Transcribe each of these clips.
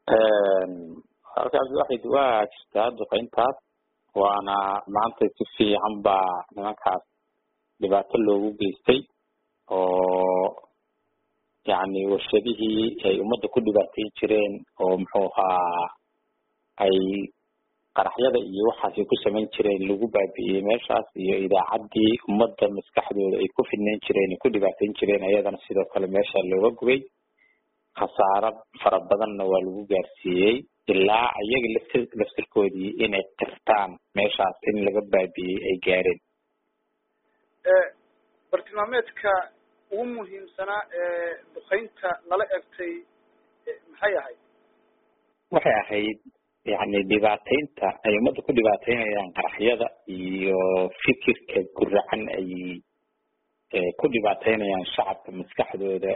halkaas waa jirtaa duqeyntaas waana maanta si fiican baa nimankaas dhibaato loogu geystay oo yani warshadihii ay ummadda ku dhibaateyn jireen oo muxuu ahaa ay qaraxyada iyo waxaas ku samayn jireen lagu baabi'iyey meeshaas iyo idaacaddii ummadda maskaxdooda ay ku fidnayn jireen ku dhibaateyn jireen ayadana sidoo kale meesha looga gubay khasaaro fara badanna waa lagu gaarsiiyey ilaa iyaga laftirkoodii inay qirtaan meeshaas in laga baabi'iyey ay gaareen. bartilmaameedka ugu muhiimsanaa ee duqeynta lala egtay maxay ahayd? waxay ahayd yani dhibaateynta ay ummadda ku dhibaateynayaan qaraxyada iyo fikirka guracan ay ku dhibaateynayaan shacabka maskaxdooda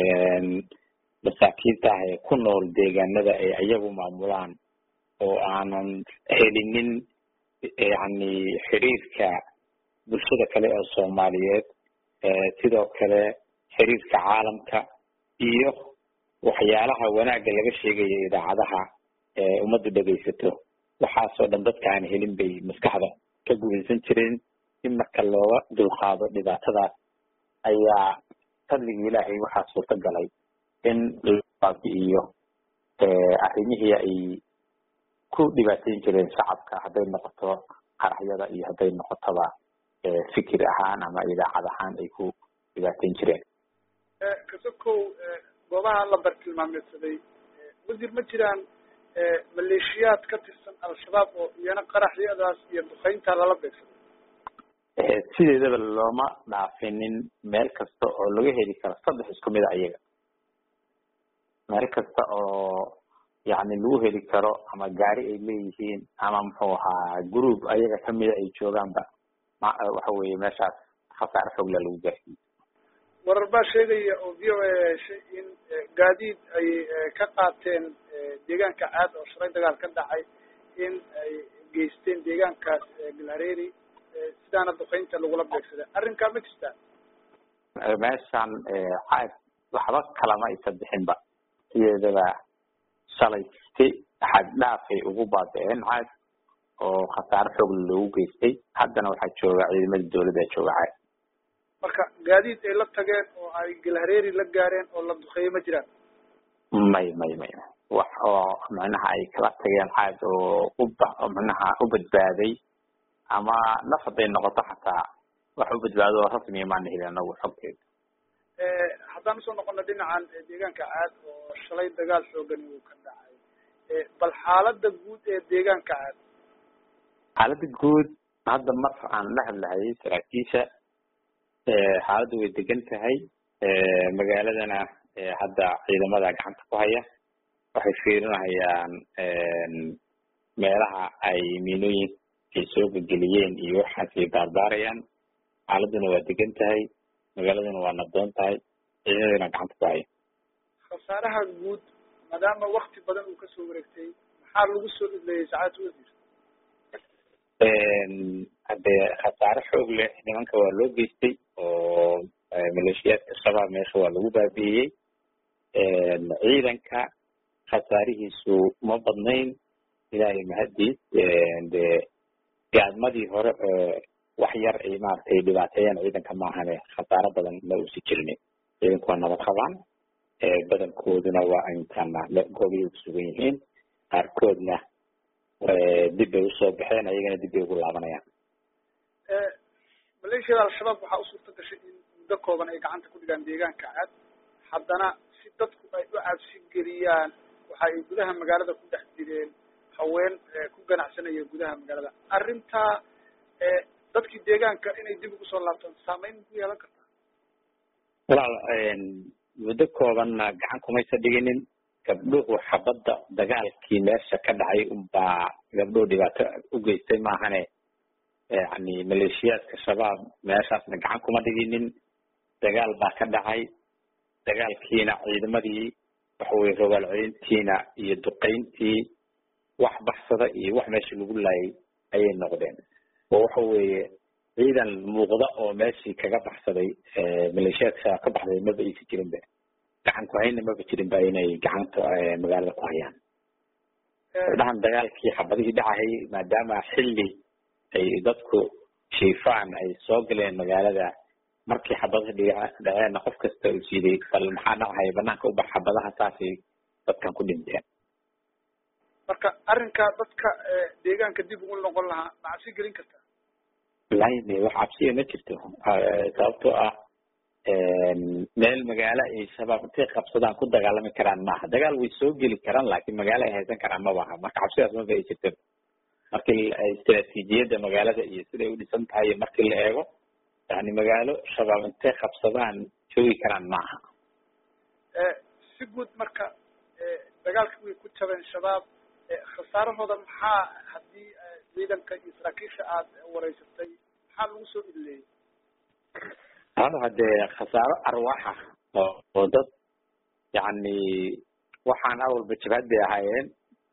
masaakiinta ah ee ku nool deegaanada ay iyagu maamulaan oo aanan helinin yani xiriirka bulshada kale oo Soomaaliyeed sidoo kale xiriirka caalamka iyo waxyaalaha wanaagga laga sheegayo idaacadaha ummaddu dhageysato waxaasoo dhan dadka aan helin bay maskaxda ka gubaysan jireen in marka looga dulqaado dhibaatadaas ayaa fadligii ilaahay waxaa suurtagalay in la baabi'iyo arrimihii ay ku dhibaateyn jireen shacabka hadday noqoto qaraxyada iyo hadday noqotoba fikir ahaan ama idaacad ahaan ay ku dhibaateyn jireen. kasokow goobaha la bartilmaameedsaday wasiir ma jiraan maleeshiyaad ka tirsan al-shabaab oo iyana qaraxyadaas iyo duqeynta lala beegsaday? sideedaba looma dhaafinin meel kasta oo laga heli karo saddex isku mid a iyaga meel kasta oo yani lagu heli karo ama gaari ay leeyihiin ama muxuu ahaa group ayaga kamida ay joogaanba waxa weeye meeshaas khasaare xoogla lagu gaarsiiyey. warar baa sheegaya oo v o a heshay in gaadiid ay ka qaateen deegaanka caad oo shalay dagaal ka dhacay in ay geysteen deegaankaas galhareeri sidaana duqeynta lagula beegsaday arrinkaa ma jirtaa? meeshan caad waxba kalama aysan bixinba sideedaba shalay xag dhaafay ugu baabi'een caad oo khasaare xoog loogu geystay haddana waxaa jooga ciidamada dawladda jooga caad. marka gaadiid ay la tageen oo ay galhareeri la gaareen oo la duqeeyey ma jiraan? may wax oo macnaha ay kala tageen caad oo macnaha u badbaaday ama naf hadday noqoto xataa wax u badbaado oo rasmiya maana helin anagu xogteeda. haddaan usoo noqono dhinacan deegaanka caad oo shalay dagaal xoogan uu ka dhacay bal xaalada guud ee deegaanka caad? xaalada guud hadda mar aan la hadlahayay saraakiisha xaaladdu way degan tahay magaaladana hadda ciidamada gacanta ku haya waxay fiirinayaan meelaha ay miinooyin ay soo gelgeliyeen iyo waxaas ay baarbaarayaan xaaladuna waa degan tahay magaaladuna waa nabdoon tahay ciidamadana gacanta ku haya. khasaaraha guud maadaama wakti badan uu kasoo wareegtay maxaa lagu soo idleeyay saacad wasiir? hadee khasaare xoog leh nimanka waa loo geystay oo maleeshiyaadka shabaab meesha waa lagu baabi'iyey ciidanka khasaarihiisu ma badnayn ilaahay mahadiis de gaadmadii hore wax yar ay maaragtay dhibaateeyaan ciidanka maahane khasaaro badan ma uusi jirinin ciidanku waa nabad qabaan badankooduna waa intana goobay ku sugan yihiin qaarkoodna dib bay usoo baxeen ayagana dib bay ugu laabanayaan. maleeshiyada al-shabaab waxaa u suurta gashay in muddo kooban ay gacanta ku dhigaan deegaanka caad haddana si dadku ay u cabsi geliyaan waxa ay gudaha magaalada ku dhex jireen haween ku ganacsanaya gudaha magaalada arrintaa dadkii deegaanka inay dib ugu soo laabtaan saameyn ku yeelan kartaa? walaal muddo koobanna gacan kumaysa dhiginin gabdhuhu xabadda dagaalkii meesha ka dhacay unbaa gabdhuhu dhibaato u geystay maahane yani maleeshiyaadka shabaab meeshaasna gacan kuma dhiginin dagaal baa ka dhacay dagaalkiina ciidamadii waxa weye rogaal celintiina iyo duqeyntii wax baxsada iyo wax meesha lagu laayay ayay noqdeen oo waxa weeye ciidan muuqda oo meeshii kaga baxsaday maleeshiyaadka ka baxday maba aysan jirinba gacan ku hayna maba jirinba inay gacanta magaalada ku hayaan. dhahan dagaalkii xabadihii dhacayay maadaama xilli ay dadku shiifaan ay soo galeen magaalada markii xabadaha dhaceen qof kasta uu siiday bal maxaa dhacaya banaanka u bax xabadaha saasay dadkan ku dhinteen marka arrinka dadka deegaanka dib ugu noqon lahaa macabsi gelin karta wallahi wax cabsiya ma jirto sababtoo ah meel magaalo ay shabaab intay qabsadaan ku dagaalami karaan maaha dagaal way soo geli karaan laakiin magaalo ay haysan karaan ma baha marka cabsidaas ma bay jirto markii istiraatiijiyadda magaalada iyo siday u dhisan tahay markii la eego yani magaalo shabaab intay qabsadaan joogi karaan maaha si guud marka dagaalka way ku jabeen shabaab khasaarahooda maxaa haddii ciidanka iyo saraakiisha aad wareysatay maxaa lagu soo ileeyey hadee khasaaro arwaaxa oo dad yani waxaan awalba jabhad bay ahaayeen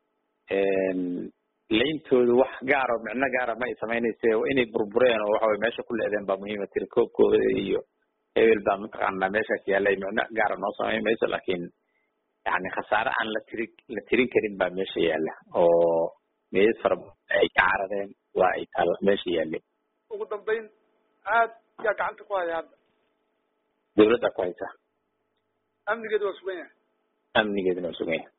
leyntooda wax gaaro micno gaara ma ay samaynayse inay burbureen oo waxaway meesha ku leedeen baa muhiima tirikoobkooda iyo hebel baa mataqaanaa meeshaas yaalay micno gaara noo samayn mayso laakiin yani khasaare aan la tirin karin baa meesha yaala oo meeyad fara ay ka caradeen waa ay taal meesha yaaleen ugu dambeyn aad yaa gacanta ku haya hadda dawladda ku haysa amnigeedu waa sugan yahay amnigeeduna waa sugan yahay